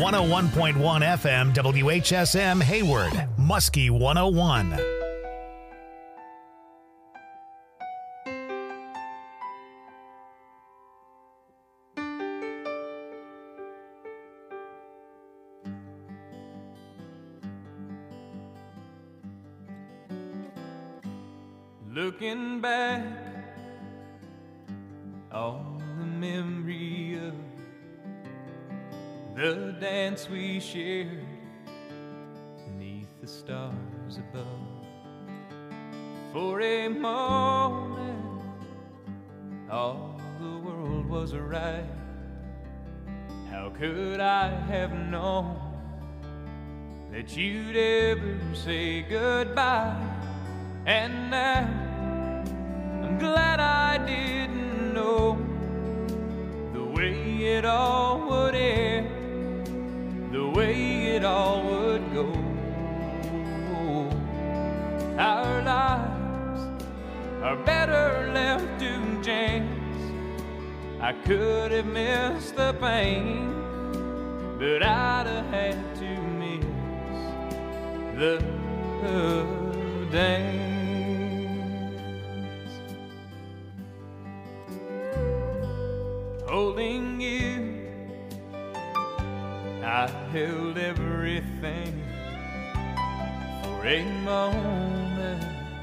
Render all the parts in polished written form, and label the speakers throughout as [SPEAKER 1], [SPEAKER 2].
[SPEAKER 1] 101.1 FM WHSM Hayward, Muskie 101.
[SPEAKER 2] Looking back on the memory of the dance we shared beneath the stars above. For a moment, all the world was right. How could I have known that you'd ever say goodbye? And now I'm glad I didn't know the way it all would end, the way it all would go. Our lives are better left to chance. I could have missed the pain, but I'd have had to miss the dance. Holding you, I held everything. For a moment,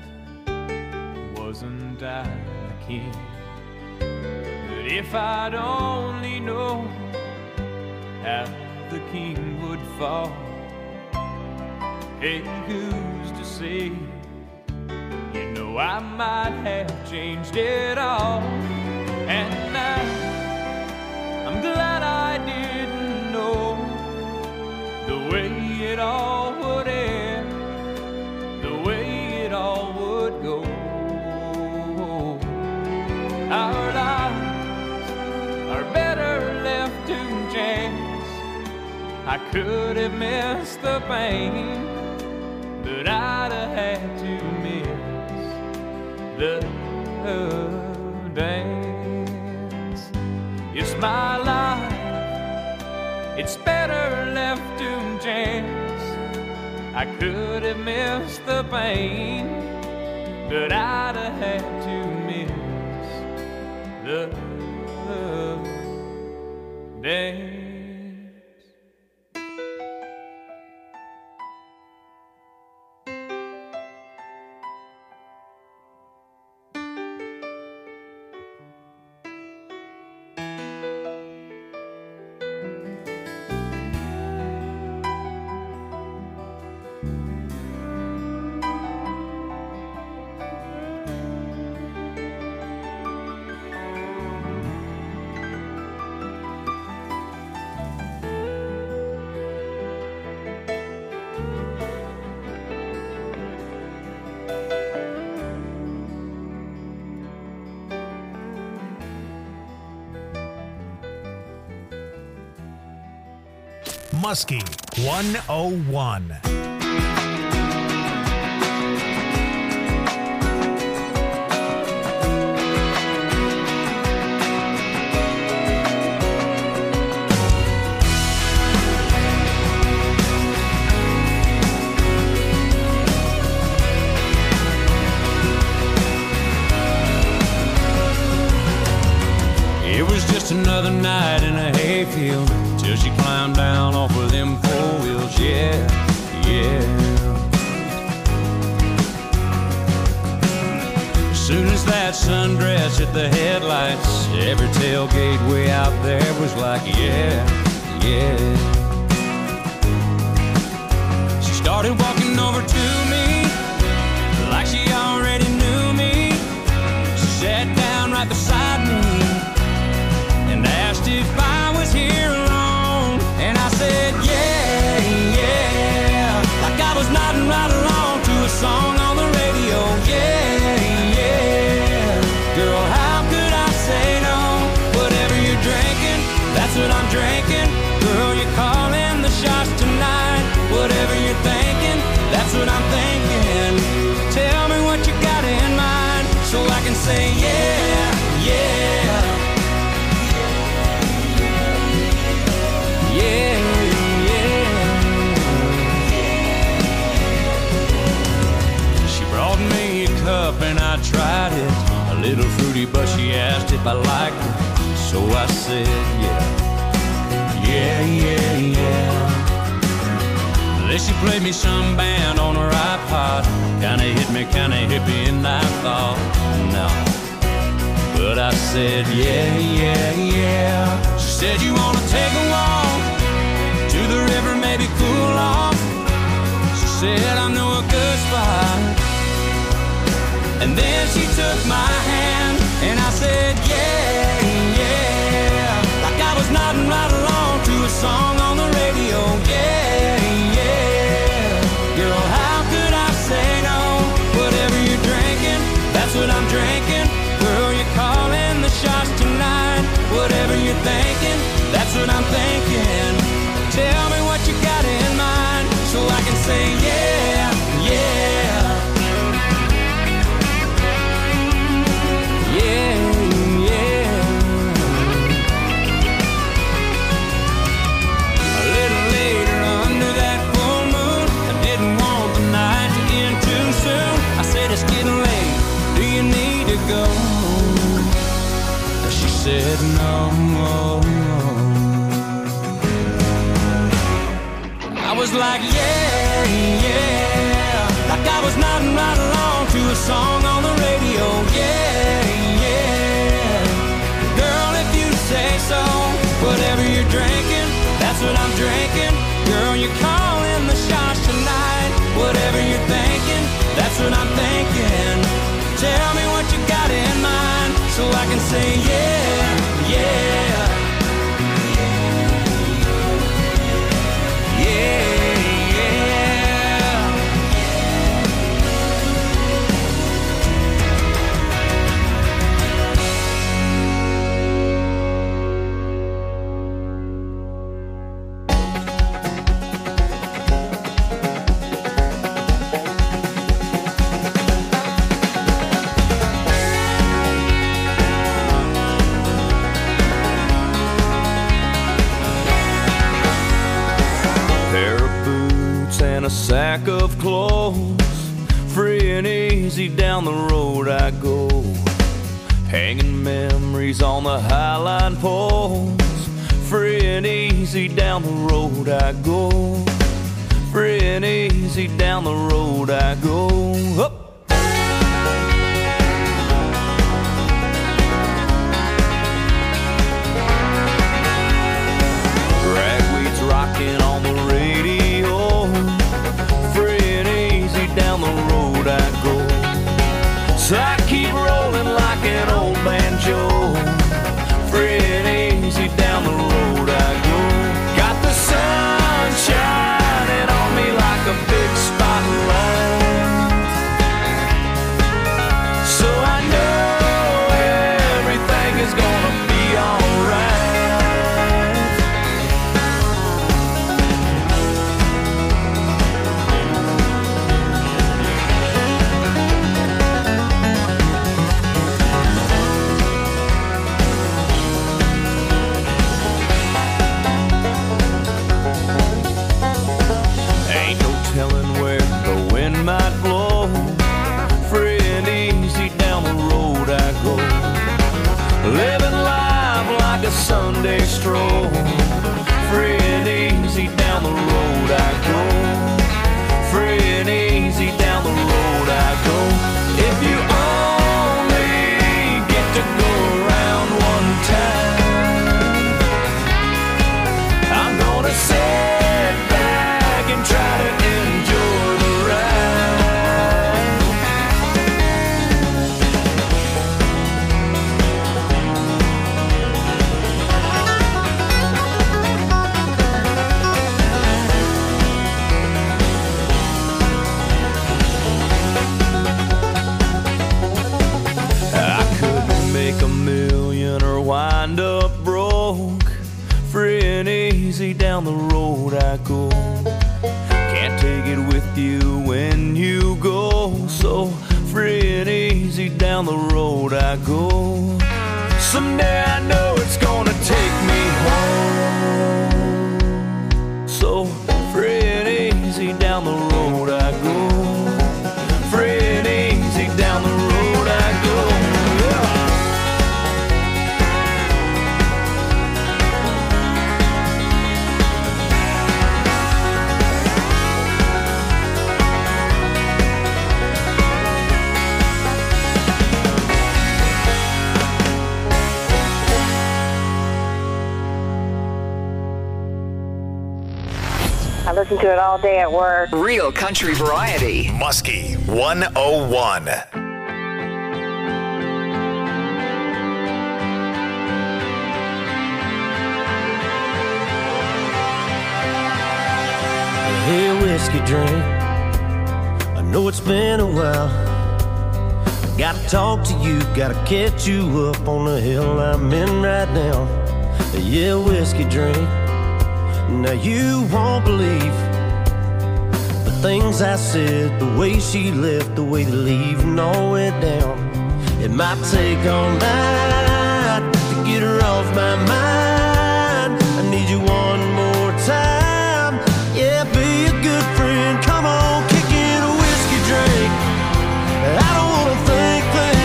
[SPEAKER 2] wasn't I the king? But if I'd only known how the king would fall, hey, who's to say? You know I might have changed it all. And now I'm glad I didn't know the way it all would end, the way it all would go. Our lives are better left to chance. I could have missed the pain, but I'd have had to miss the dance. It's my life, it's better left to chance. I could have missed the pain, but I'd have had to miss the dance.
[SPEAKER 1] Muskie 101.
[SPEAKER 2] It was just another night in a hayfield till she climbed down off of them 4 wheels, yeah, yeah. As soon as that sundress hit the headlights, every tailgate way out there was like, yeah, yeah. She started walking over to me like she already knew me. She sat down right beside me and asked if I was here alone. And I said, yeah, yeah, like I was nodding right along to a song on the radio. Yeah, yeah, girl, how could I say no? Whatever you're drinking, that's what I'm drinking. Girl, you're calling the shots tonight. Whatever you're thinking, that's what I'm thinking. Tell me what you got in mind so I can say yeah, yeah. Yeah, if I liked her. So I said, yeah. Then she played me some band on her iPod. Kinda hit me, kinda hippie, and I thought, no. But I said, yeah. She said, you wanna take a walk to the river, maybe cool off. She said, I know a good spot. And then she took my hand, and I said, yeah. Like I was nodding right along to a song on the radio, yeah. Girl, how could I say no? Whatever you're drinking, that's what I'm drinking. Girl, you're calling the shots tonight. Whatever you're thinking, that's what I'm thinking. Tell me what you got in mind, so I can say yeah. A little later under that full moon, I didn't want the night to end too soon. I said, it's getting late, do you need to go? She said no. I was like, yeah. Like I was nodding right along to a song on the radio, yeah. Girl, if you say so, whatever you're drinking, that's what I'm drinking. Girl, you're calling the shots tonight. Whatever you're thinking, that's what I'm thinking. Tell me what you got in mind, so I can say yeah.
[SPEAKER 3] A sack of clothes, free and easy down the road I go, hanging memories on the highline poles. Free and easy down the road I go, free and easy down the road I go. Up. Ragweed's rocking on the radio, down the road I go. So I keep rolling like an old banjo, free and easy down the road I go. Got the sun shining on me like a big spotlight, so I know everything is gonna be alright. Might blow, free and easy down the road I go, living life like a Sunday stroll, free and easy down the road I go, free and easy down the road I go. If you only get to go around one time, I'm gonna sit back and try to enjoy the wind up broke, free and easy down the road I go. Can't take it with you when you go, so free and easy down the road I go. Someday I know it's gonna take me home, so free and easy down the road I go, free and easy down the road I go. Yeah.
[SPEAKER 4] I listen to it all day at work.
[SPEAKER 5] Real country variety.
[SPEAKER 1] Muskie 101.
[SPEAKER 6] Hey, whiskey drink, I know it's been a while. Gotta talk to you, gotta catch you up on the hill I'm in right now. Yeah, whiskey drink, now you won't believe the things I said, the way she left, the way they're leaving all went down. It might take all night to get her off my mind. I need you one more time. Yeah, be a good friend. Come on, kick in a whiskey drink. I don't wanna think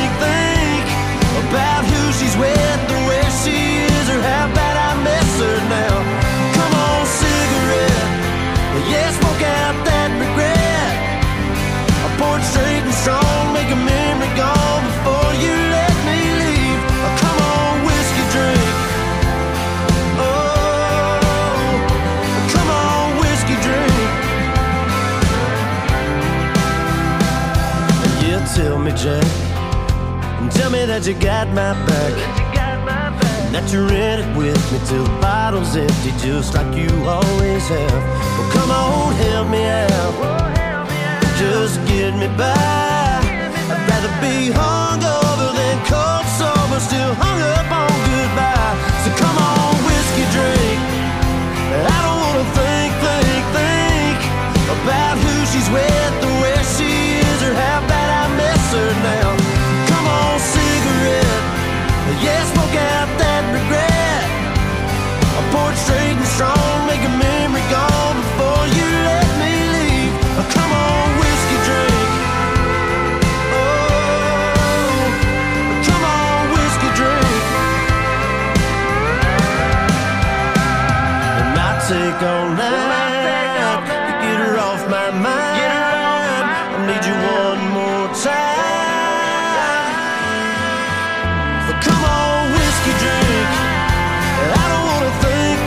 [SPEAKER 6] about who she's with or where she is or how bad I miss her now. Come on, cigarette. Yeah, smoke out that regret. I pour it straight and strong, make a memory gone before you let me leave. Come on, whiskey drink. Oh, come on, whiskey drink. Yeah, tell me, Jack, and tell me that you got my back, and that you're in it with me till the bottle's empty, just like you always have. Well, come on, help me out, just get me by. I'd rather be hungover than cold sober, still hung up on goodbye. So come on, whiskey drink. I don't wanna think about who she's with or where she is or how bad I miss her now. Come on, cigarette. Yeah, smoke out that regret. I pour it straight and strong, make a memory gone before you let me leave. Come on, whiskey drink. Oh, come on, whiskey drink. It might take all night to get her off my mind. I need you one more time. Come on, whiskey drink. I don't wanna think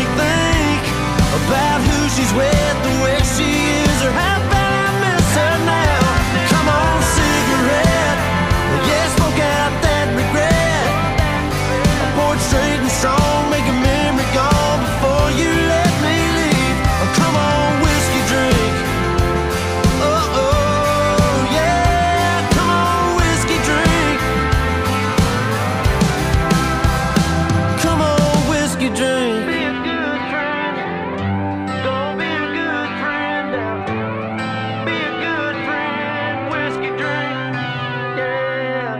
[SPEAKER 6] about who she's with, the way she is, or how bad I miss her now. Come on, cigarette. Yeah, smoke out that regret. I pour it straight and strong, make a memory gone before you let me leave. Come on, whiskey drink. Oh, oh, yeah. Come on, whiskey drink. Come on, whiskey drink. Be a good friend. Don't be a good friend now. Be a good friend. Whiskey drink. Yeah.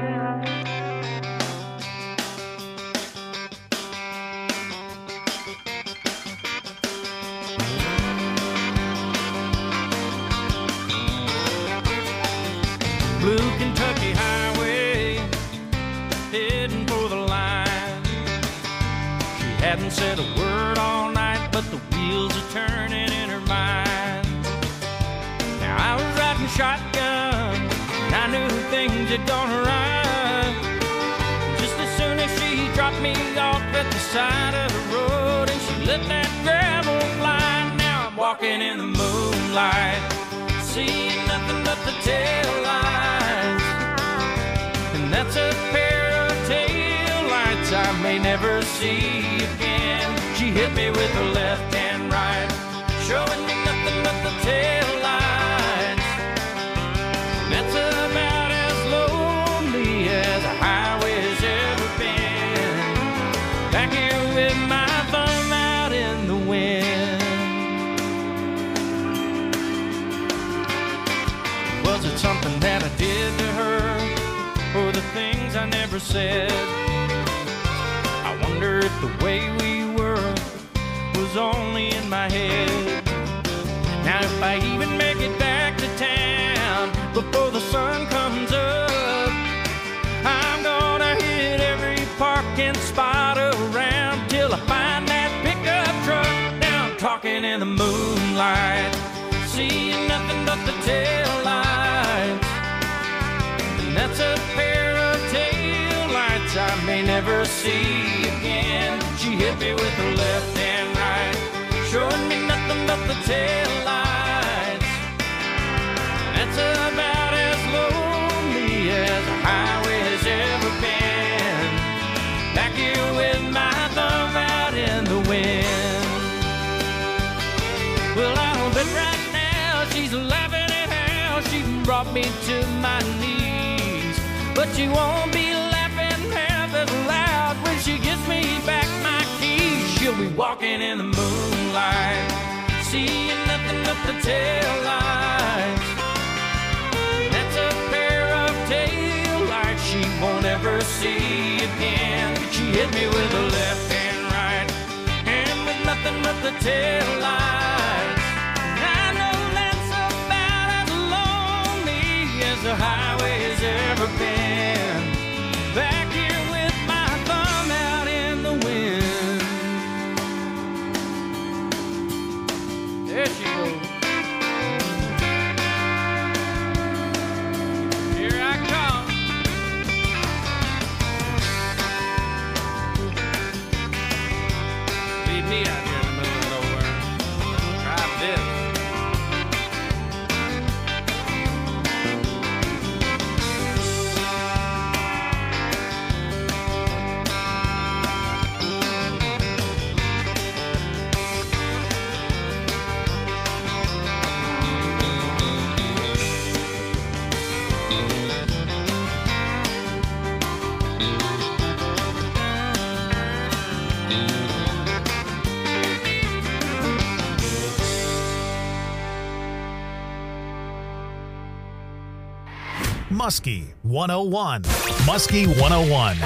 [SPEAKER 2] Blue Kentucky Highway, heading for the line. She hadn't said a word all night, but the wheels are turning in her mind. Now I was riding shotgun, and I knew things had gone awry. Just as soon as she dropped me off at the side of the road, and she let that gravel fly. Now I'm walking in the moonlight, seeing nothing but the tail lights. And that's a pair of tail lights I may never see again. She hit me with her left and right, showing me nothing but the tail lights. And that's about as lonely as a highway's ever been. Back here with my thumb out in the wind. Was it something that I did to her, or the things I never said? I wonder if the way we were was only in my head. Now if I even make it back to town before the sun comes up, I'm gonna hit every parking spot around till I find that pickup truck. Now I'm talking in the moonlight, seeing nothing but the tail lights. And that's a pair of tail lights I may never see again. She hit me with her left and right,
[SPEAKER 3] showed me nothing but the taillights. That's about as lonely as a highway's ever been. Back here with my thumb out in the wind. Well, I don't bet right now she's laughing at how she brought me to my knees. But she won't be laughing half as loud when she gives me back my keys. She'll be walking in the moonlight, seeing nothing but the taillights. That's a pair of taillights she won't ever see again. She hit me with the left and right, and with nothing but the taillights. I know that's about as lonely as the highway's ever been. Back here with my thumb out in the wind. There she goes. Here I come. Leave me out here in the middle of nowhere. Try this.
[SPEAKER 1] Muskie 101. Muskie 101.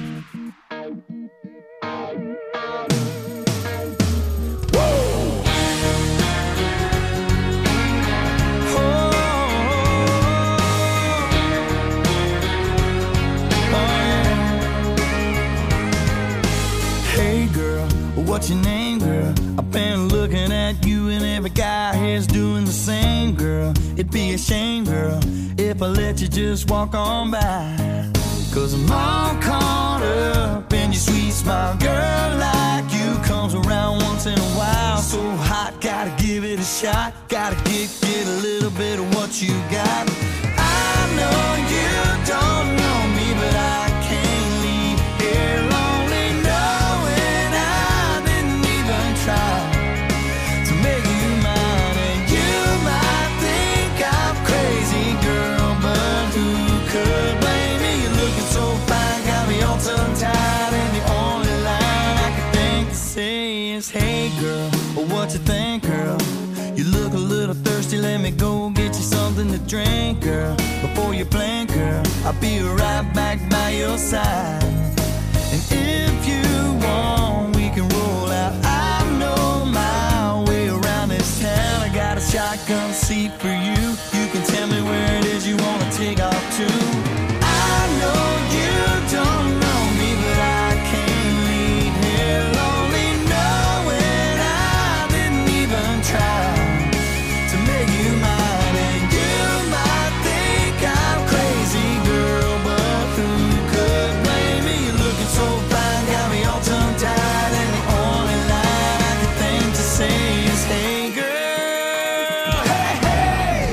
[SPEAKER 4] Hey girl, what's your name, girl? I've been looking at you and every guy here's doing the same, girl. It'd be a shame, girl, if I let you just walk on by. Cause I'm all caught up in your sweet smile. Girl like you comes around once in a while. So hot, gotta give it a shot. Gotta get a little bit of what you got. I know you don't know me, but I can't leave here lonely knowing I didn't even try to make you mine. And you might think I'm crazy, girl, but who could blame me? You're looking so fine, got me all tongue-tied, and the only line I can think to say is, hey girl, what you think, girl? You look a little thirsty, let me go get you something to drink, girl. Before you blink, girl, I'll be right back by your side. And if you want, we can roll out. I know my way around this town. I got a shotgun seat for you. You can tell me where it is you wanna take off to. I know you don't know me, but I can't leave here lonely knowing I didn't even try to make you mine. And you might think I'm crazy, girl, but who could blame me? You're looking so fine, got me all tongue-tied, and the only line I can think to say is, hey girl, hey, hey.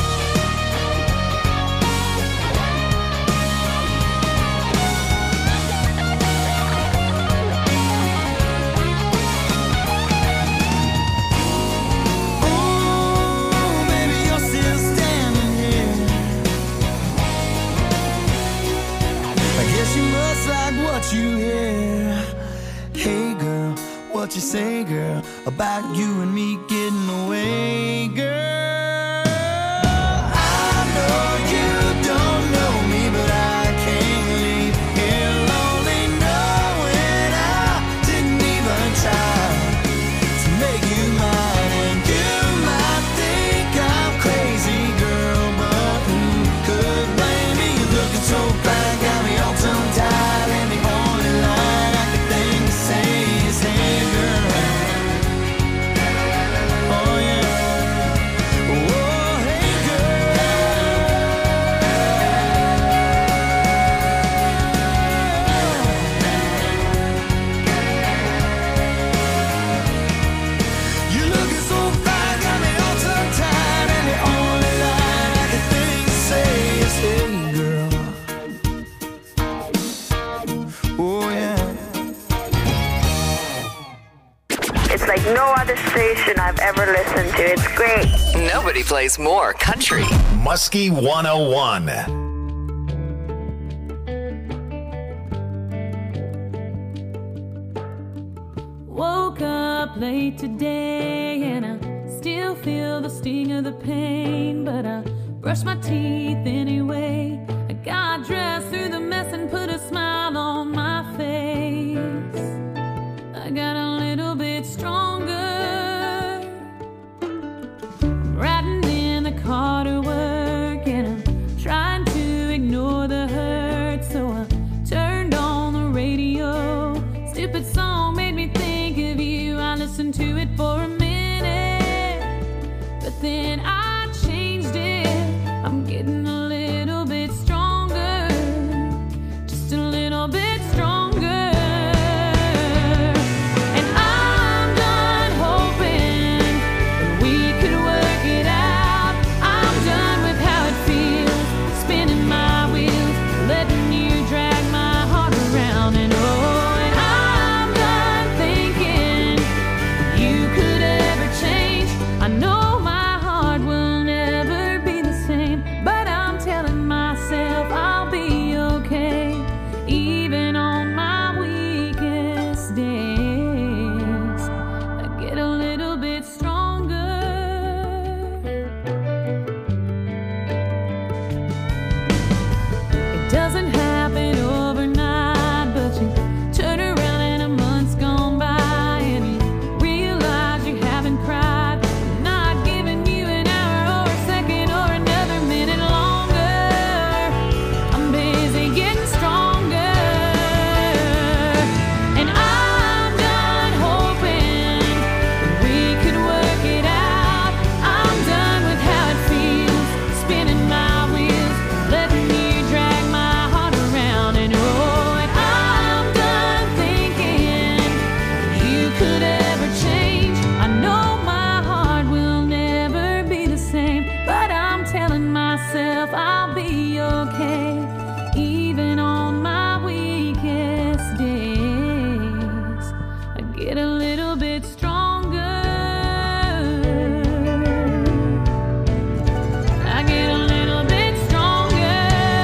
[SPEAKER 4] Ooh, baby, you're still standing here. I guess you must like what you hear. Hey girl, what you say, girl, about you and me getting away, girl? I know you don't know me, but I can't leave here lonely knowing I didn't even try to make you mine. And you might think I'm crazy, girl, but who could blame me? You're looking so fine, got me all tongue-tied, and the only line I can think to say is, hey girl. Oh yeah.
[SPEAKER 7] no other station I've ever listened to. It's great.
[SPEAKER 5] Nobody plays more country.
[SPEAKER 1] Muskie 101.
[SPEAKER 8] Woke up late today and I still feel the sting of the pain, but I brushed my teeth anyway. I got dressed through the mess and put a smile on my face. I got a little bit stronger. I'm riding in the car to work and I'm trying to ignore the hurt, so I turned on the radio. Stupid song made me think of you. I listened to it for a minute, but then I changed it. I'm getting a little bit stronger, just a little bit stronger. And I'm done hoping that we could work it out. I'm done with how it feels, spinning my wheels, letting you drag my heart around. And oh, and I'm done thinking you could ever change. I know my heart will never be the same, but I'm telling myself I'll be okay, even on my weakest days. I get a little bit stronger. It doesn't happen overnight, but you turn around and a month's gone by and you realize you haven't cried. I'm not giving you an hour or a second or another minute longer. I'm busy getting stronger. And I'm done hoping that we could work it out. I'm done with how it feels, spinning my wheels, letting you drag my heart around. And oh, and I'm done thinking you could ever change. I know my heart will never be the same, but I'm telling myself I'll be okay, even on my weakest days. I get a little bit stronger. I get a little bit stronger.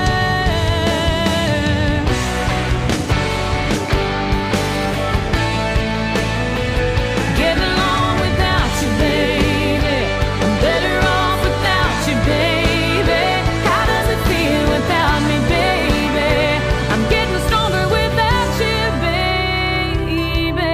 [SPEAKER 8] Getting along without you, baby. I'm better off without you, baby. How does it feel without me, baby? I'm getting stronger without you, baby.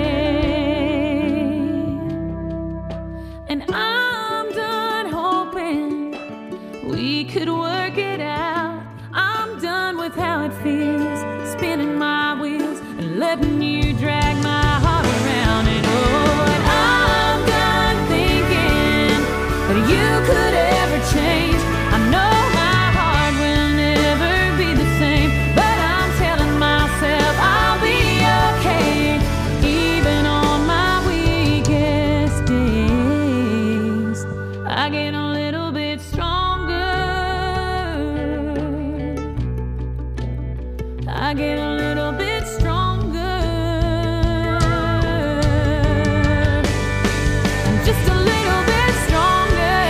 [SPEAKER 8] And I'm done hoping we could work it out. I'm done with how it feels, spinning my wheels and letting you drag my heart around. And oh, and I'm done thinking that you could ever change. I know my heart will never be the same, but I'm telling myself I'll be okay, even on my weakest days. I get a little bit stronger. I get a little bit stronger. Just a little bit stronger.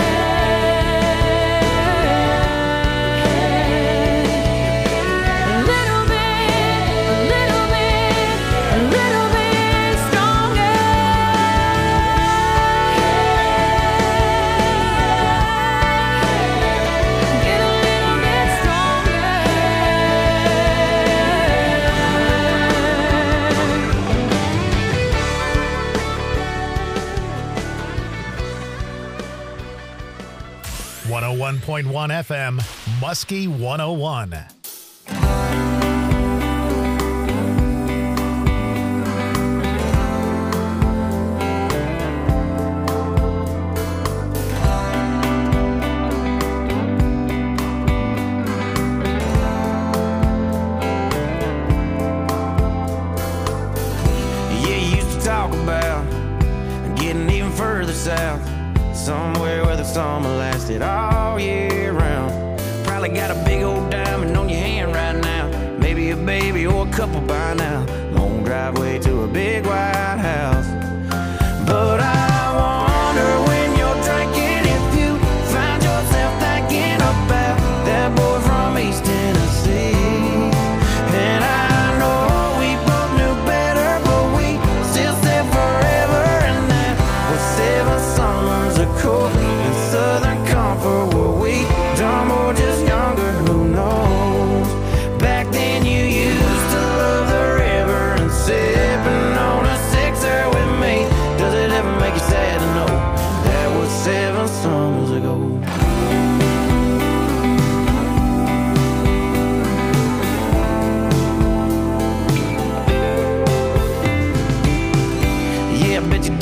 [SPEAKER 8] A little bit, a little bit, a little bit stronger. Get a little bit stronger.
[SPEAKER 1] 101.1 FM, Muskie 101.
[SPEAKER 3] Yeah, you used to talk about getting even further south, somewhere where the summer lasted all year round. Probably got a big old diamond on your hand right now, maybe a couple by now. Long driveway to a big white house. But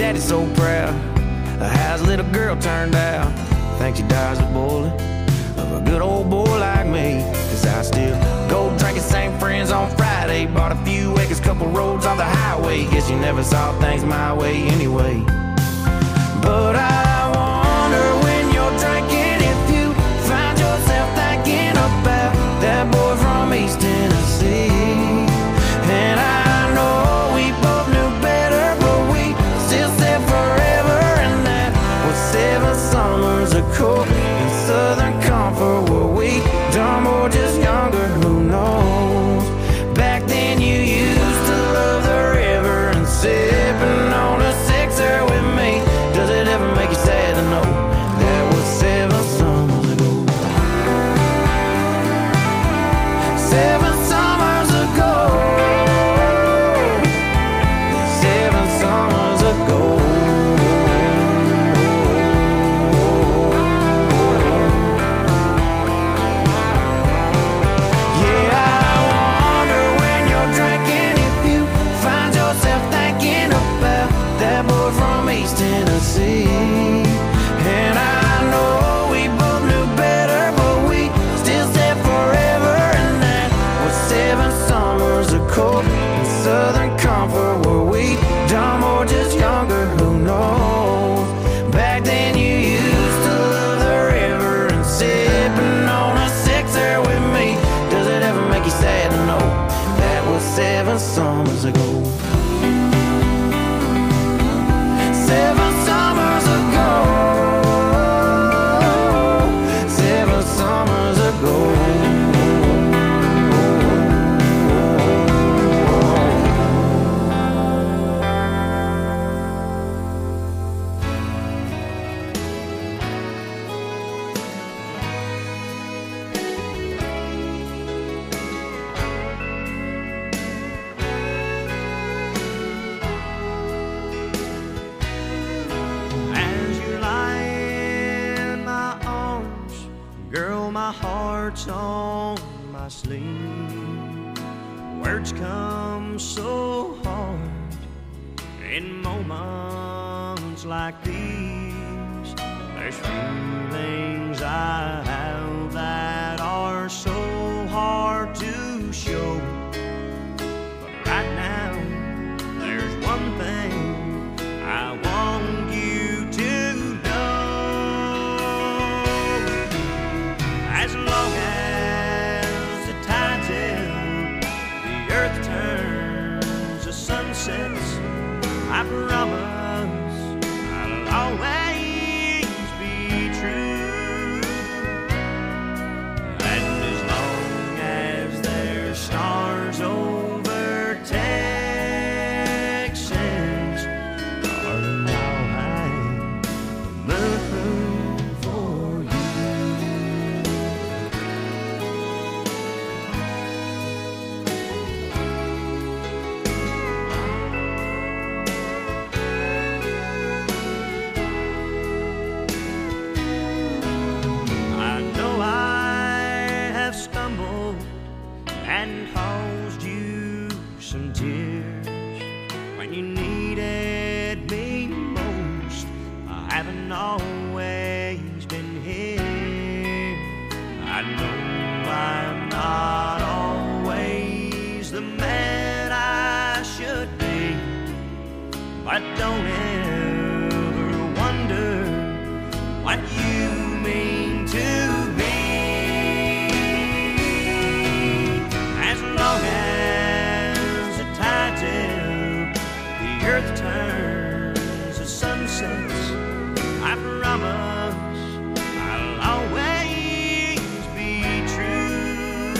[SPEAKER 3] daddy's so proud of how his little girl turned out. Thinks he dies the bullet of a good old boy like me. Cause I still go drinking, same friends on Friday. Bought a few acres, couple roads off the highway. Guess you never saw things my way anyway. But I wonder when you're drinking if you find yourself thinking about that boy from East Tennessee. And I know we both knew better, but we still said forever. And that was 7 summers ago in Southern Comfort. Were we dumb or just younger? Who knows? Back then you used to love the river and sipping on a sixer with me. Does it ever make you sad to know that was 7 summers ago? 7 summers ago. 7 summers ago. Yeah, I wonder when you're drinking if you find yourself thinking about that boy from East Tennessee. And I know we both knew better, but we still said forever. And that was 7 summers ago in Southern Comfort. Were we dumb or just younger? Who knows? Back then you used to love the river and sipping on a sixer with me. Does it ever make you sad to know that was 7 summers ago? 7 summers ago. 7 summers ago. As you lie in my arms, girl, my heart's on my sleeve. Words come so hard in moments like these. There's feelings I have that are so hard to show. But right now, there's one thing I want you to know. As long as the tide's in, the earth turns, the sun sets, I promise I'll always be true. And as long as there's stars over Texas, darling, I'll hang the moon for you. I know I have stumbled and caused you some tears when you needed me most. I haven't always been here. I know I'm not always the man I should be, but don't ever wonder what you mean to me. As long as the tide's in, the earth turns, the sun sets, I promise I'll always be true.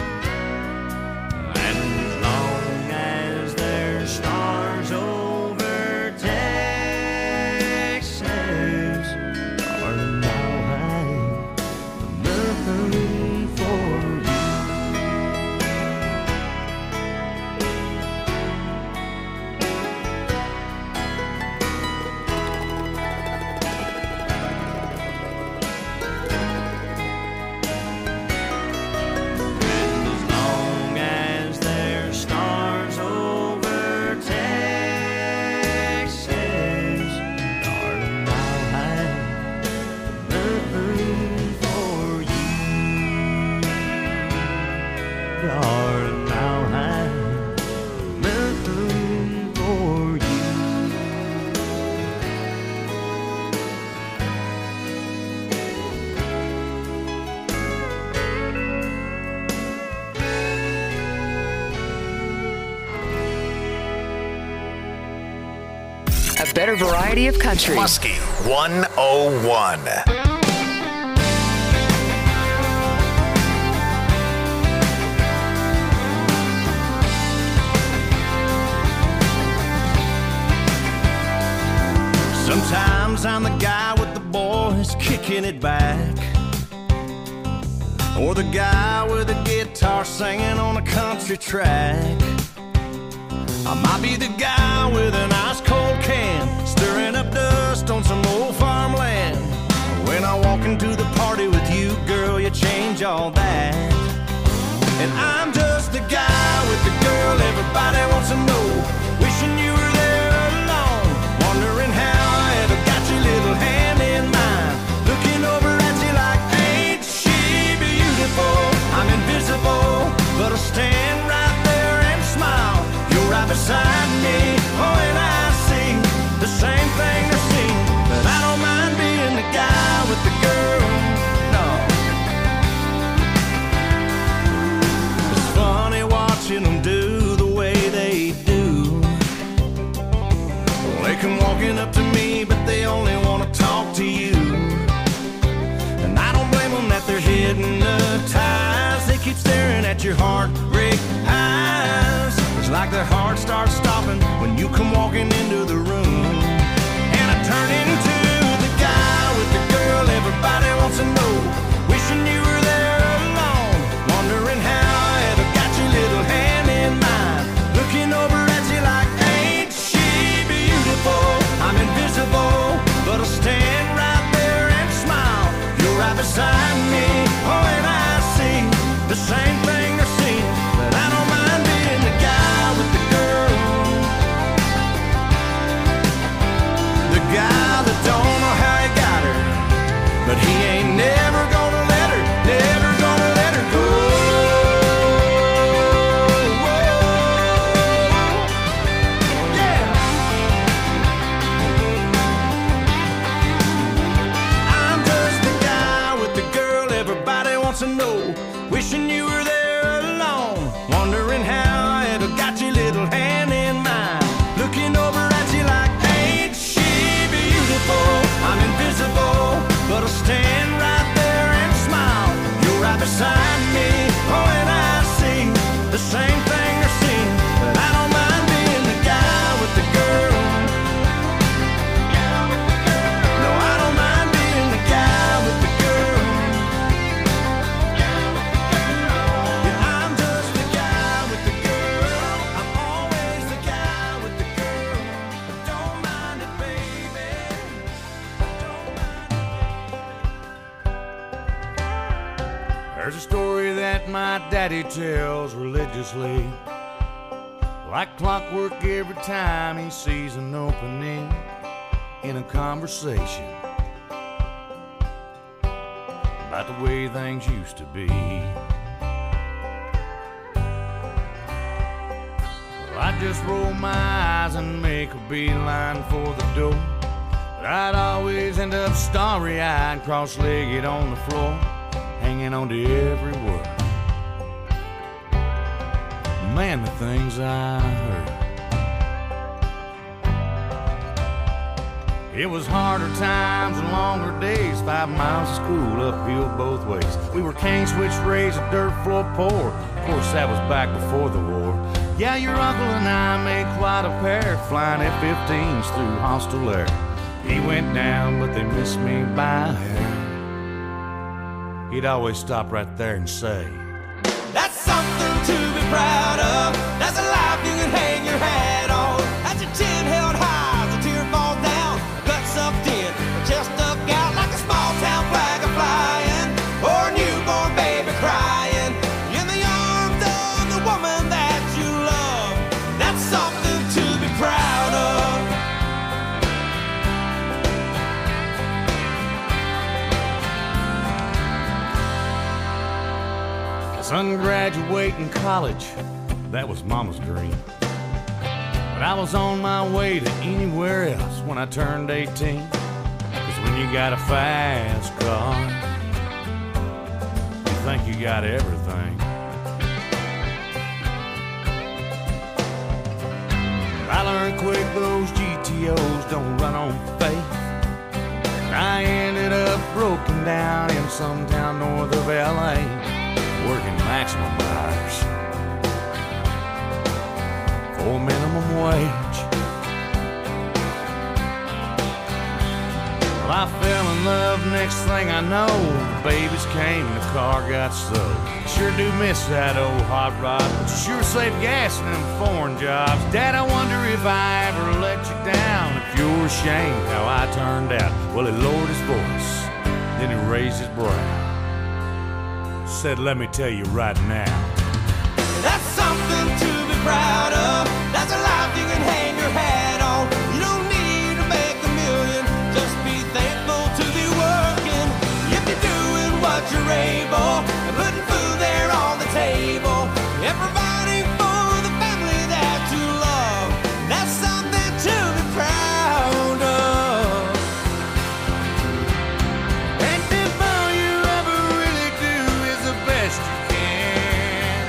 [SPEAKER 3] And as long as there's stars over Texas, darling, I'll hang the moon for you.
[SPEAKER 5] better variety of country.
[SPEAKER 1] Muskie 101.
[SPEAKER 6] Sometimes I'm the guy with the boys kicking it back, or the guy with a guitar singing on a country track. I might be the guy with an ice cold can, stirring up dust on some old farmland. When I walk into the party with you, girl, you change all that. And I'm just the guy with the girl everybody wants to know, wishing you were there alone, wondering how I ever got your little hand in mine, looking over at you like, ain't she beautiful? I'm invisible, but I stand right there and smile. You're right beside me, oh, and I see the same thing they see. But I don't mind being the guy with the girl, no. It's funny watching them do the way they do. They come walking up to me, but they only want to talk to you. And I don't blame them that they're hypnotized. They keep staring at your heartbreak eyes. It's like their heart starts stopping when you come walking into the room. And I turn into the guy with the girl everybody wants to know, wishing you were there alone, wondering how I ever got your little hand in mine, looking over at you like, ain't she beautiful? I'm invisible, but I'll stand right there and smile. You're right beside me, oh, and I see the same thing they're seeing. But I don't mind being the guy with the girl, the guy that don't know how he got her, but he ain't never gonna let her, never gonna let her go. Yeah. I'm just the guy with the girl everybody wants to know, wishing you were there alone, wondering how I ever got your little hand in mine, looking over at you like, ain't she beautiful? I'm invisible, but I'll stand right there and smile. You're right beside me, oh, and I see the same thing they're seeing. But I don't mind being the guy with the girl. No, I don't mind being the guy with the girl. Yeah, I'm just the guy with the girl. I'm always the guy with the girl. But don't mind it, baby. Don't mind it. There's a story that my daddy tells religiously, like clockwork every time he sees an opening in a conversation about the way things used to be. Well, I'd just roll my eyes and make a beeline for the door, but I'd always end up starry-eyed, cross-legged on the floor, hanging on to every word. Man, the things I heard. It was harder times and longer days, 5 miles of school uphill both ways. We were cane switch raised, a dirt floor poor. Of course, that was back before the war. Yeah, your uncle and I made quite a pair, flying F-15s through hostile air. He went down, but they missed me by a hair. He'd always stop right there and say, that's something to be proud of. That's a life you can hang your hat on. That's your chin held high as a tear falls down, gut sucked in, chest stuck out like a small town flag a flying, or a newborn baby crying in the arms of the woman that you love. That's something to be proud of. Son graduating college, that was mama's dream. But I was on my way to anywhere else when I turned 18. 'Cause when you got a fast car, you think you got everything. I learned
[SPEAKER 3] learned quick those GTOs don't run on faith. I ended up broken down in some town north of LA, working maximum hours for minimum wage. Well, I fell in love, next thing I know, the babies came and the car got sold. Sure do miss that old hot rod, but you sure save gas in them foreign jobs. Dad, I wonder if I ever let you down, if you're ashamed how I turned out. Well, he lowered his voice, then he raised his brow, said, let me tell you right now,
[SPEAKER 9] that's something to be proud of. That's a life you can hang your hat on. You don't need to make a million, just be thankful to be working. If you're doing what you're able, and putting food there on the table, and providing for the family that you love, that's something to be proud of.
[SPEAKER 3] and if all you ever really do is the best you can,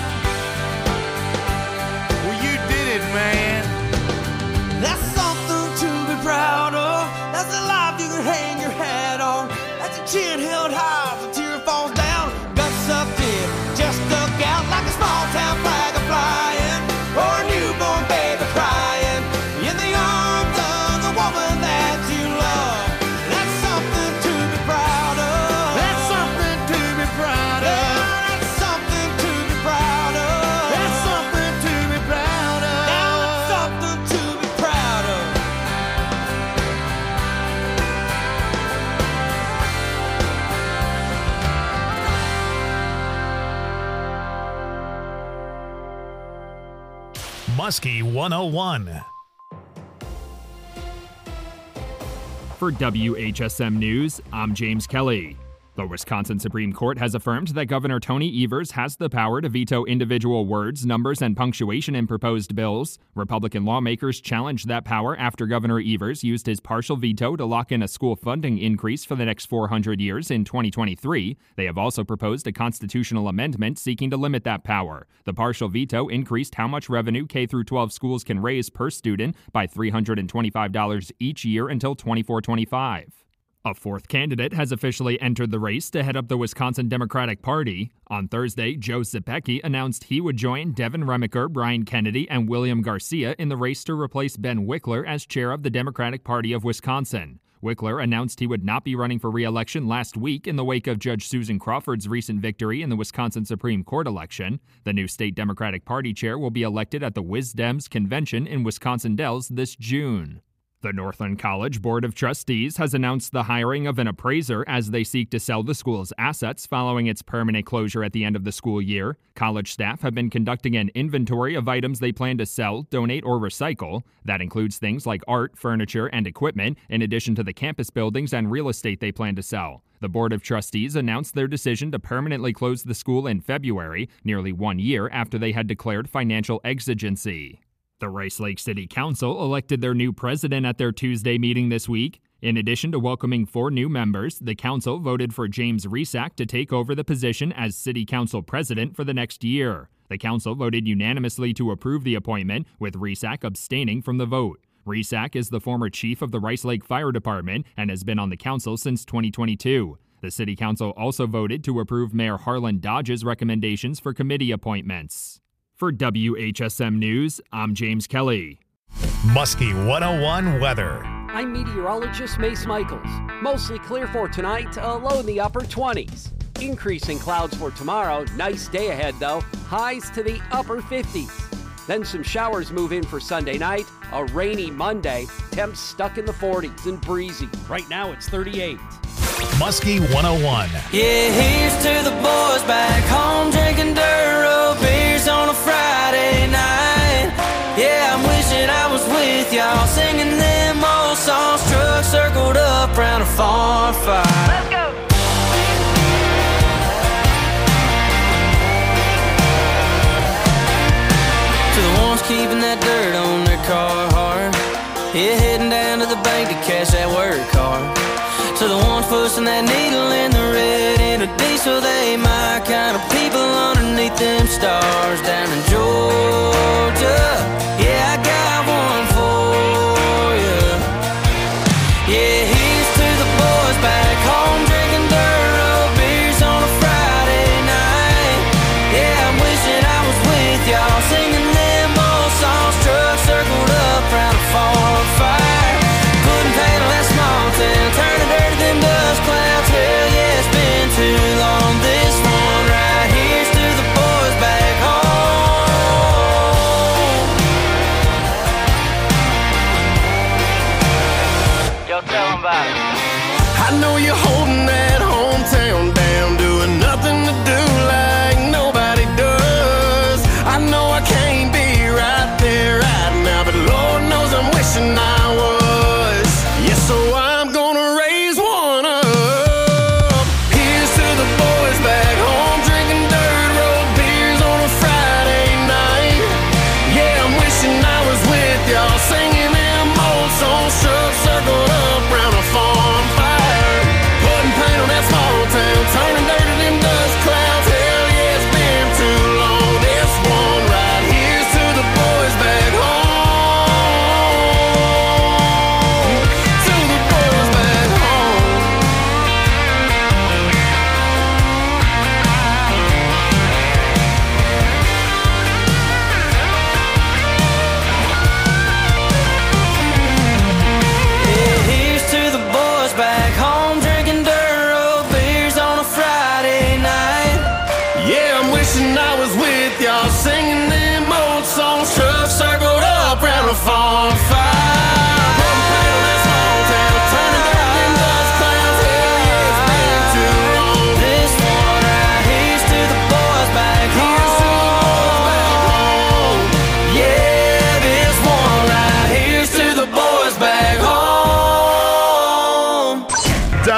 [SPEAKER 3] well, you did it, man.
[SPEAKER 9] That's something to be proud of. That's a life you can hang your hat on. That's a chin held high, the tear falls down. Guts sucked in, just stuck out like a small town flag flying, or a newborn baby crying in the arms of the woman that you love. That's something to be proud of.
[SPEAKER 3] That's something to be proud of.
[SPEAKER 9] That's something to be proud of.
[SPEAKER 3] That's something to be proud of.
[SPEAKER 9] That's something to be proud of.
[SPEAKER 1] Muskie 101.
[SPEAKER 10] For WHSM News, I'm James Kelly. The Wisconsin Supreme Court has affirmed that Governor Tony Evers has the power to veto individual words, numbers, and punctuation in proposed bills. Republican lawmakers challenged that power after Governor Evers used his partial veto to lock in a school funding increase for the next 400 years in 2023. They have also proposed a constitutional amendment seeking to limit that power. The partial veto increased how much revenue K-12 schools can raise per student by $325 each year until 24-25. A fourth candidate has officially entered the race to head up the Wisconsin Democratic Party. On Thursday, Joe Zepecki announced he would join Devin Remiker, Brian Kennedy, and William Garcia in the race to replace Ben Wickler as chair of the Democratic Party of Wisconsin. Wickler announced he would not be running for re-election last week in the wake of Judge Susan Crawford's recent victory in the Wisconsin Supreme Court election. The new state Democratic Party chair will be elected at the WisDems convention in Wisconsin Dells this June. The Northland College Board of Trustees has announced the hiring of an appraiser as they seek to sell the school's assets following its permanent closure at the end of the school year. College staff have been conducting an inventory of items they plan to sell, donate, or recycle. That includes things like art, furniture, and equipment, in addition to the campus buildings and real estate they plan to sell. The Board of Trustees announced their decision to permanently close the school in February, nearly 1 year after they had declared financial exigency. The Rice Lake City Council elected their new president at their Tuesday meeting this week. In addition to welcoming 4 new members, the council voted for James Resack to take over the position as city council president for the next year. The council voted unanimously to approve the appointment, with Resack abstaining from the vote. Resack is the former chief of the Rice Lake Fire Department and has been on the council since 2022. The city council also voted to approve Mayor Harlan Dodge's recommendations for committee appointments. For WHSM News, I'm James Kelly.
[SPEAKER 1] Muskie 101 weather.
[SPEAKER 11] I'm meteorologist Mace Michaels. Mostly clear for tonight, a low in the upper 20s. Increasing clouds for tomorrow, nice day ahead though, highs to the upper 50s. Then some showers move in for Sunday night, a rainy Monday, temps stuck in the 40s and breezy. Right now it's 38.
[SPEAKER 1] Muskie 101.
[SPEAKER 9] Yeah, here's to the boys back home drinking Duro beers on a Friday night. Yeah, I'm wishing I was with y'all singing them old songs, trucks circled up round a farm fire. Let's go! To the ones keeping that dirt on their Carhartt, yeah, heading down to the bank to cash that work card. To the ones pushing that needle in the red in a diesel, they my kind of people underneath them stars down in Georgia. Yeah, I got one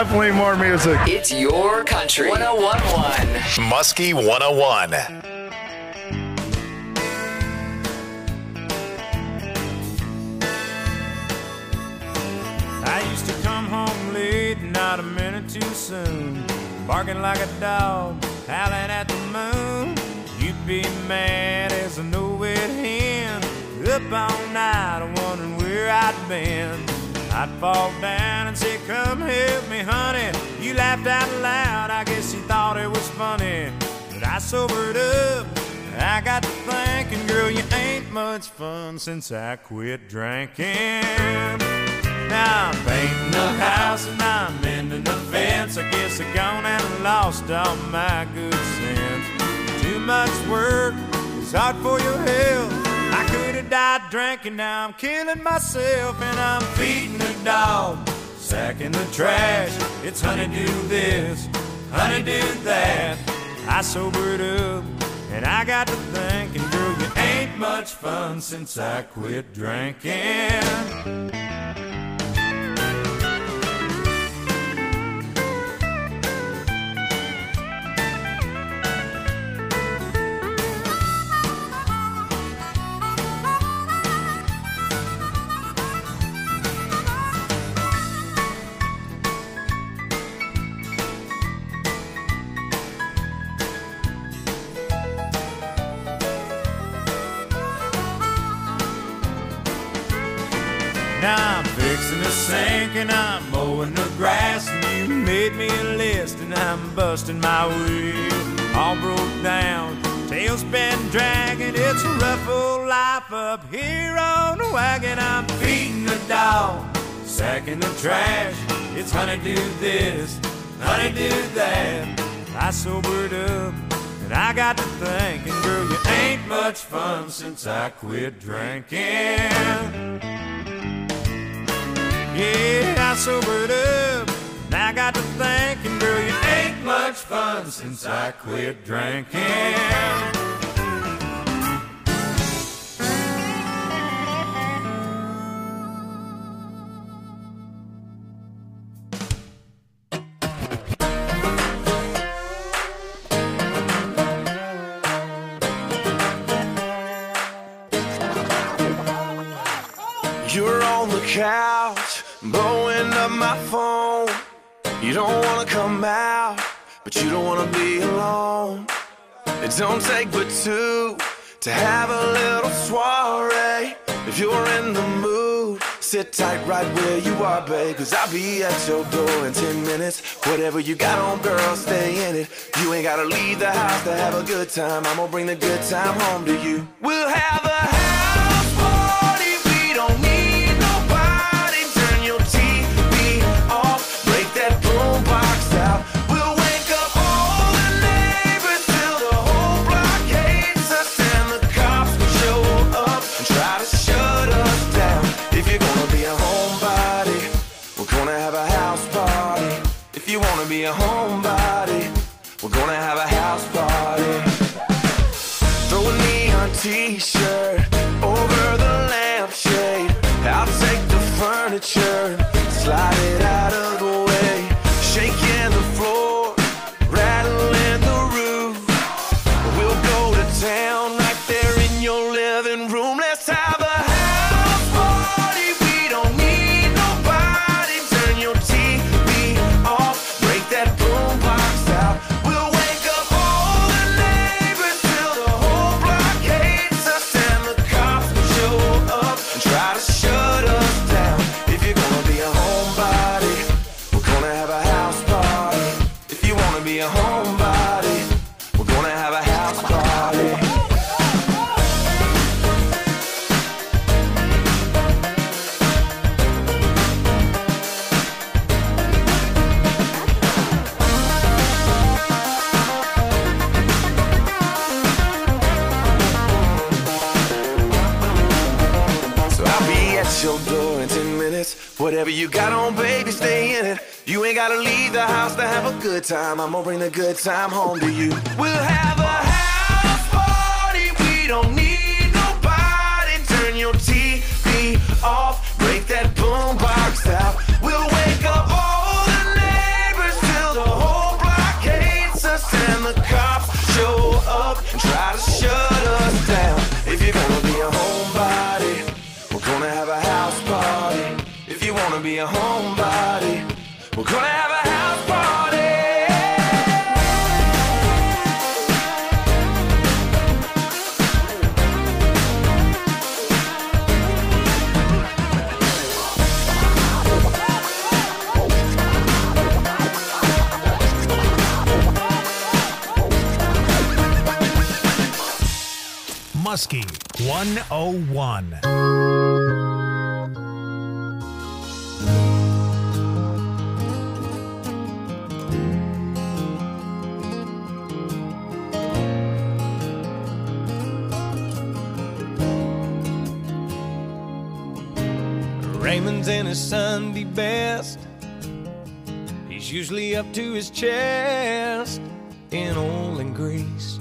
[SPEAKER 12] Definitely more music.
[SPEAKER 5] It's your country. 101.1.
[SPEAKER 1] Muskie 101.
[SPEAKER 13] I used to come home late, not a minute too soon, barking like a dog, howling at the moon. You'd be mad as a no-wit hen, up all night wondering where I'd been. I'd fall down and say, come help me, honey. You laughed out loud, I guess you thought it was funny. But I sobered up, I got to thinking, girl, you ain't much fun since I quit drinking. Now I'm painting a house and I'm mending a fence. I guess I gone and lost all my good sense. Too much work, it's hard for your health. I could have died drinking, now I'm killing myself. And I'm feeding the dog, sacking the trash. It's honey do this, honey do that. I sobered up and I got to thinking, girl, you ain't much fun since I quit drinking. Now I'm fixing the sink and I'm mowing the grass, and you made me a list and I'm busting my wheel. All broke down, tailspin dragging, it's a rough old life up here on the wagon. I'm feeding the dog, sacking the trash. It's honey do this, honey do that. I sobered up and I got to thinking, girl, you ain't much fun since I quit drinking. Yeah, I sobered up, and I got to thinking, girl, you ain't much fun since I quit drinking.
[SPEAKER 3] You're on the couch, blowing up my phone. You don't wanna come out, but you don't wanna be alone. It don't take but two to have a little soiree. If you're in the mood, sit tight right where you are, babe, 'cause I'll be at your door in 10 minutes. Whatever you got on, girl, stay in it. You ain't gotta leave the house to have a good time. I'm gonna bring the good time home to you. We'll have a house party, we don't need nobody. Turn your TV off, break that boombox out. We'll wake up all the neighbors till the whole block hates us, and the cops will show up and try to shut us down. If you're gonna be a homebody, we're gonna have a house party. If you wanna be a homebody, we're gonna have a house party. Throw a neon t-shirt over the lampshade. I'll take the furniture, slide it out of the way. Shaking the floor, rattling the roof. We'll go to town right there in your living room. Let's have a house party, we don't need nobody. Turn your TV off, break that boombox out. We'll wake up all the neighbors till the whole block hates us, and the cops will show up and try to shut us down. If you're gonna be a homebody, we're gonna have a house party. If you wanna be a homebody, we're gonna have a house party. So I'll be at your door in 10 minutes. Whatever you got on, baby, stay in it. You ain't gotta leave the house to have a good time. I'm gonna bring the good time home to you. We'll have a house party, we don't need nobody. Turn your TV off, break that boombox out. We'll wake up all the be a homebody. We're gonna have a house party.
[SPEAKER 1] Muskie 101.
[SPEAKER 9] Raymond's in his Sunday best. He's usually up to his chest in oil and grease.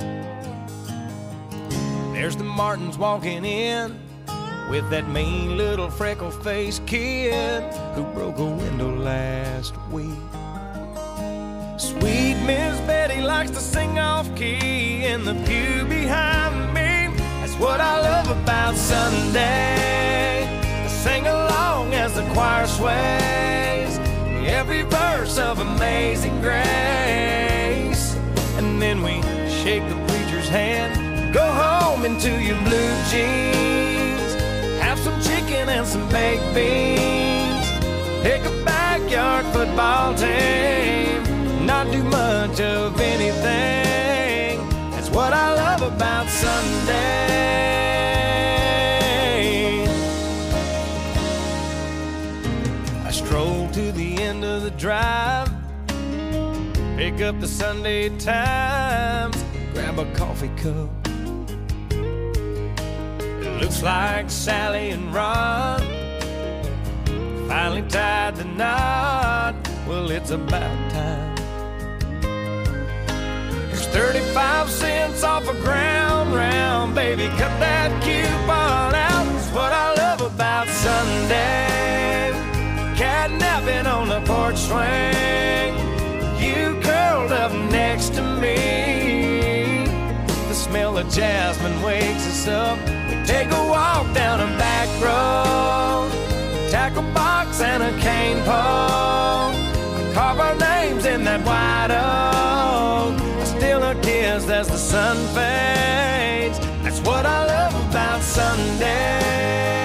[SPEAKER 9] There's the Martins walking in with that mean little freckle-faced kid who broke a window last week. Sweet Miss Betty likes to sing off-key in the pew behind me. That's what I love about Sunday. Sing along as the choir sways every verse of Amazing Grace. And then we shake the preacher's hand, go home into your blue jeans, have some chicken and some baked beans, pick a backyard football team, not do much of anything. That's what I love about Sunday. I stroll to the end of the drive, pick up the Sunday Times, grab a coffee cup. It looks like Sally and Ron finally tied the knot. Well, it's about time. Here's 35 cents off a ground round, baby, cut that coupon out. That's what I love about Sunday. Catnapping on the porch swing, you curled up next to me. The smell of jasmine wakes us up. We take a walk down a back road, tackle box and a cane pole, carve our names in that white oak. I steal a kiss as the sun fades. That's what I love about Sunday.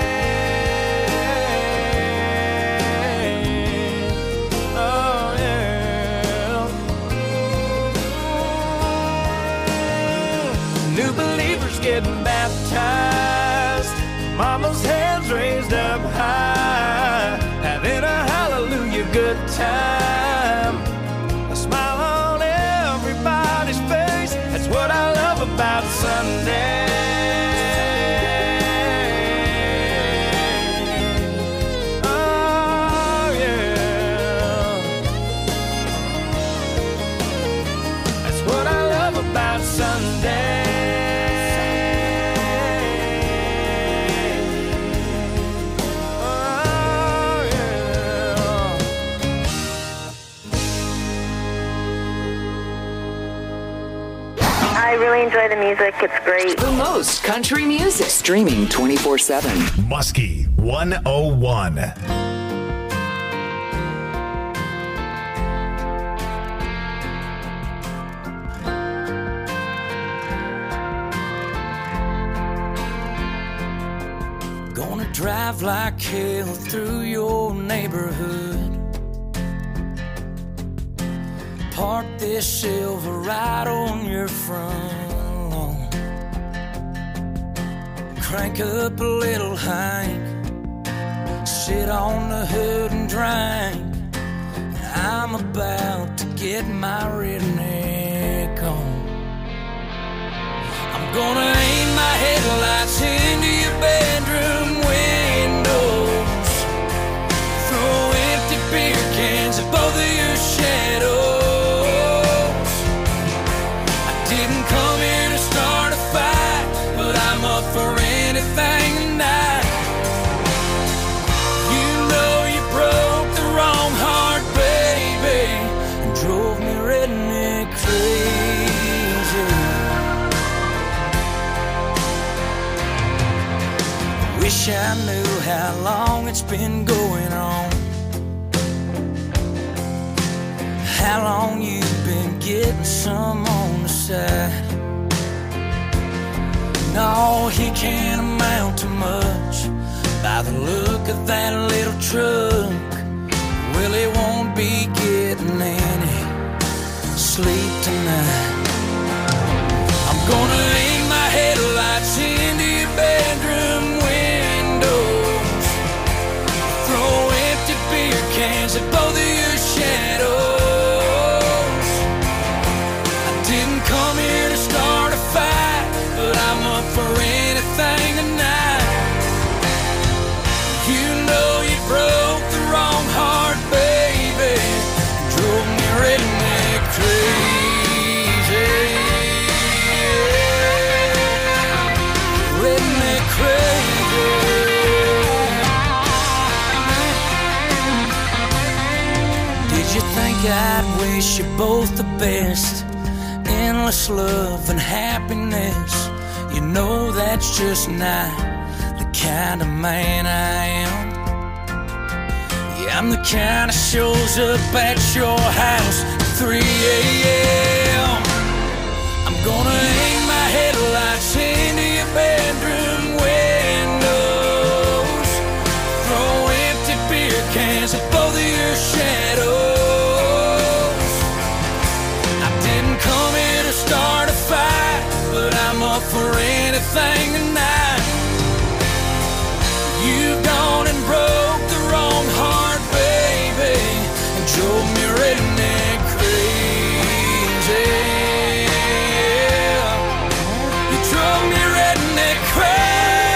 [SPEAKER 9] Getting baptized, mama's hands raised up high, having a hallelujah good time, a smile on everybody's face. That's what I love about Sunday. Oh yeah, that's what I love about Sunday.
[SPEAKER 7] I really enjoy the music. It's great.
[SPEAKER 5] The most country music. Streaming 24/7.
[SPEAKER 1] Muskie 101.
[SPEAKER 3] Gonna drive like hell through your neighborhood, park this Silverado on your front lawn, crank up a little Hank, sit on the hood and drink. I'm about to get my redneck on. I'm gonna aim my headlights into your bedroom windows, throw empty beer cans at both of your shadows. I didn't come here to start a fight, but I'm up for anything tonight. You know you broke the wrong heart, baby, and drove me redneck crazy.
[SPEAKER 4] Wish I knew how long it's been going on. How long you've been getting some on the side. No, he can't amount to much by the look of that little truck. Well, he won't be getting any sleep tonight. I'm gonna aim my headlights into your bedroom windows, throw empty beer cans at both of your shadows. I didn't come here to start a fight, but I'm up for anything tonight. You know you broke the wrong heart, baby, drove me redneck crazy. Redneck crazy. Did you think I'd wish you both the best? Endless love and happiness. You know that's just not the kind of man I am. Yeah, I'm the kind that shows up at your house at 3 a.m. I'm gonna aim my headlights into your bedroom windows, throw empty beer cans at both of your shadows. I didn't come here to start a fight, but I'm up for anything tonight. You've gone and broke the wrong heart, baby, and drove me redneck crazy. You drove me redneck crazy.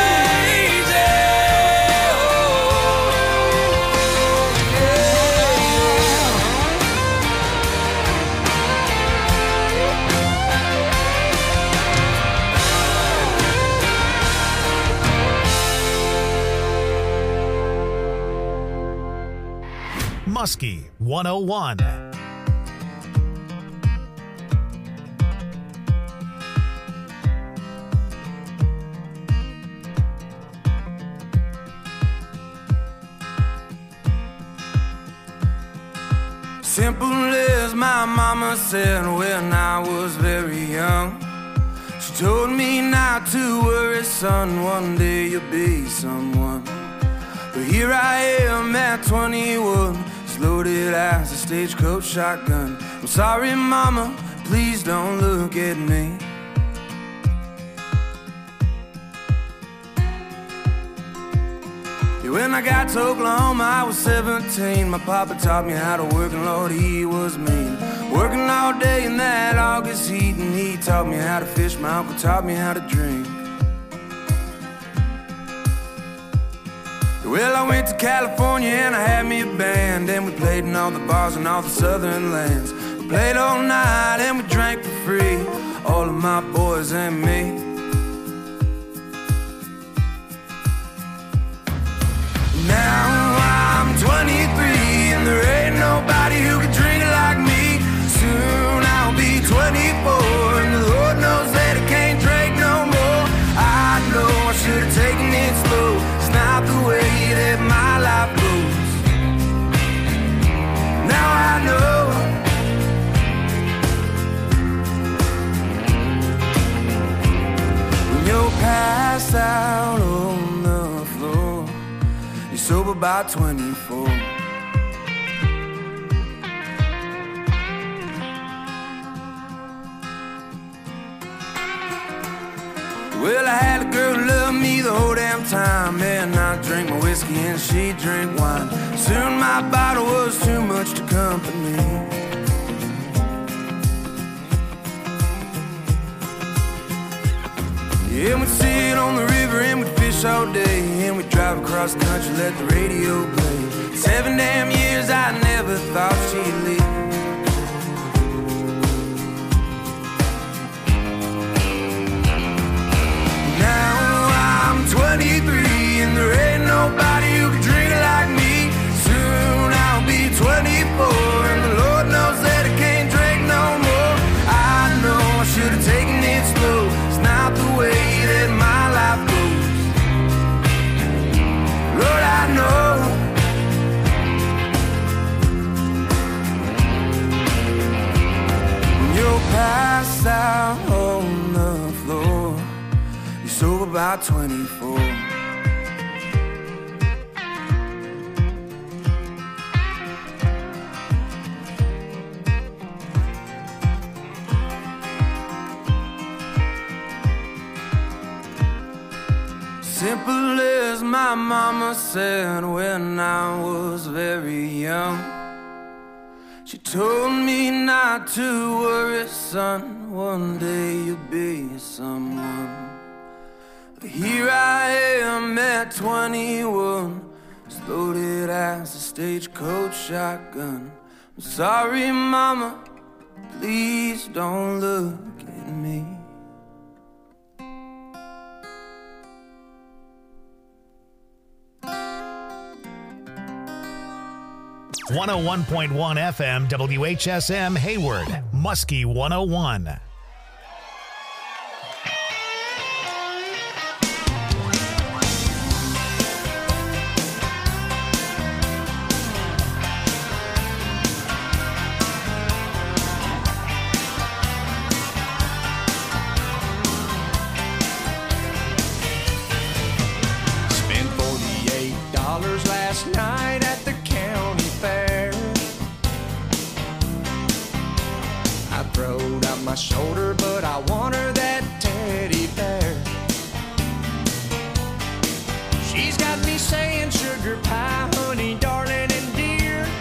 [SPEAKER 1] Muskie 101.
[SPEAKER 12] Simple as my mama said when I was very young. She told me not to worry, son, one day you'll be someone. But here I am at 21, as loaded as a stagecoach shotgun. I'm sorry, mama, please don't look at me. When I got to Oklahoma, I was 17. My papa taught me how to work, and Lord, he was mean. Working all day in that August heat, and he taught me how to fish. My uncle taught me how to drink. Well, I went to California and I had me a band, and we played in all the bars in all the southern lands. We played all night and we drank for free, all of my boys and me. Now I'm 23 and there ain't nobody who can drink it like me. Soon I'll be 24 and the Lord knows that I can't drink no more. I know I should have taken it slow. It's not the way that my life goes. Now I know. When you're passed out on the floor, you're sober by 24. Well, I had a girl who loved me the whole damn time, and I drank my whiskey and she drank wine. Soon my bottle was too much to company. Yeah, we'd sit on the river and we'd fish all day, and we'd drive across the country, let the radio play. 7 damn years I never thought she'd leave. Now I'm 23 and there ain't nobody who can drink it like me. Soon I'll be 24 and the Lord knows that I can't drink no more. I know I should have taken it slow. It's not the way that my life goes. about 24. Simple as my mama said when I was very young. She told me not to worry, son, one day you'll be someone. But here I am at 21, as loaded as a stagecoach shotgun. I'm sorry, mama, please don't look at me.
[SPEAKER 1] 101.1 FM WHSM Hayward, Muskie 101.
[SPEAKER 9] Spent $48 last night at the county fair. I throwed out my shoulder, but I want her that teddy bear. She's got me saying